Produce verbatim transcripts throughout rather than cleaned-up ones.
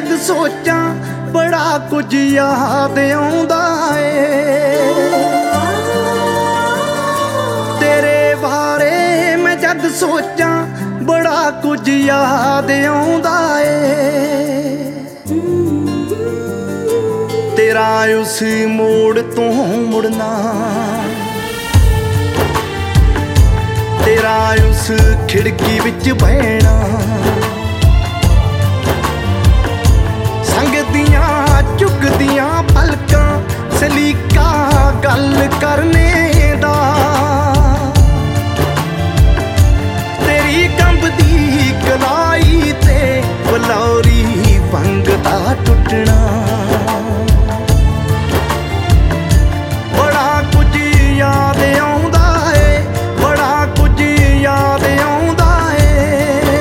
जद सोचां बड़ा कुछ याद आउंदा ए तेरे बारे मैं जद सोचां बड़ा कुछ याद आउंदा ए तेरा उस मोड़ तो मुड़ना तेरा उस खिड़की विच बहना संग दियां चुकदियां पलकां सलीका गल करने दा तेरी कंबदी कलाई ते बलौरी वंगदा टुटना बड़ा कुछ याद आउंदा ए बड़ा कुछ याद आउंदा ए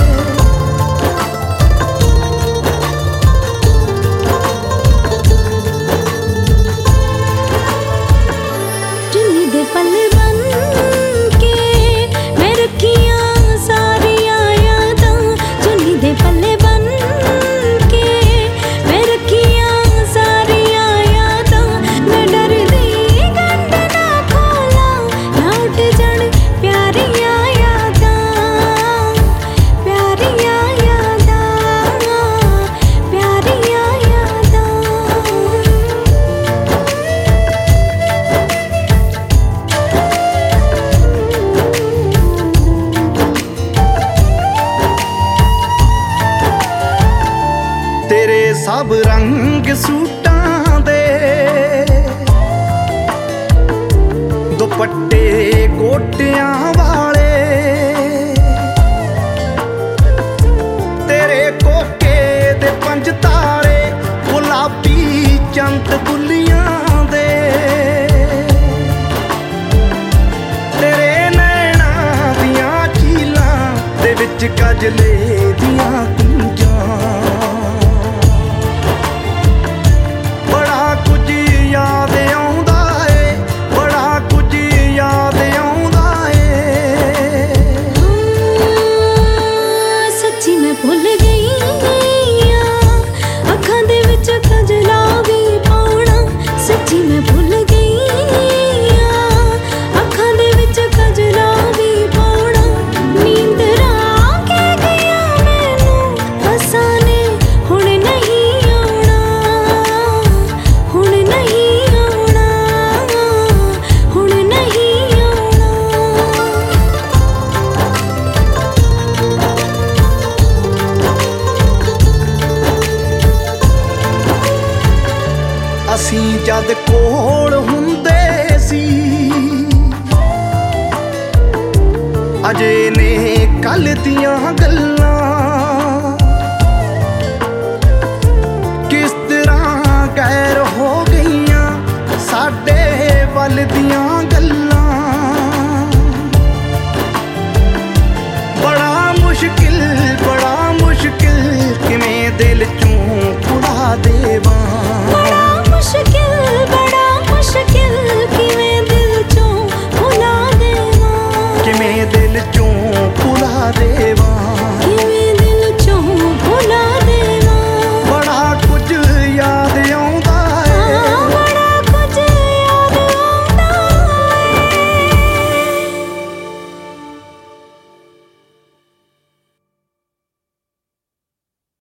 चुन्नी दे पल्ले बन के मैं रखियां सारियां यादां चुन्नी दे पल्ले बन के मैं रखियां सारियां यादां मैं डरदी गंढ ना खोला ना उठ जान प्यारियां यादां प्यारियां यादां प्यारियां यादां तेरे सब रंग सूटां दे दुपट्टे गोटियां वाले तेरे कोके दे पंज तारे गुलाबी चंद बुलियां दे तेरे नैना दियां झीलां दे विच कजले दियां कुंजां बड़ा कुछ याद आउंदा ए बड़ा कुछ याद आउंदा ए सच्ची मैं भुल गई आं अखां दे विच कजला भी पाउणा सच्ची मैं भुल गई आं अखां दे विच कजला भी पाउणा नींदरां के गया मैनू फसाने हुण नहीं आउणा हुण नहीं आउणा हुण नहीं आउणा ਅਸੀਂ ਜਦ ਕੋਲ ਹੁੰਦੇ ਸੀ ਅਜੇ ਨੇ ਕੱਲ ਦੀਆਂ ਗੱਲਾਂ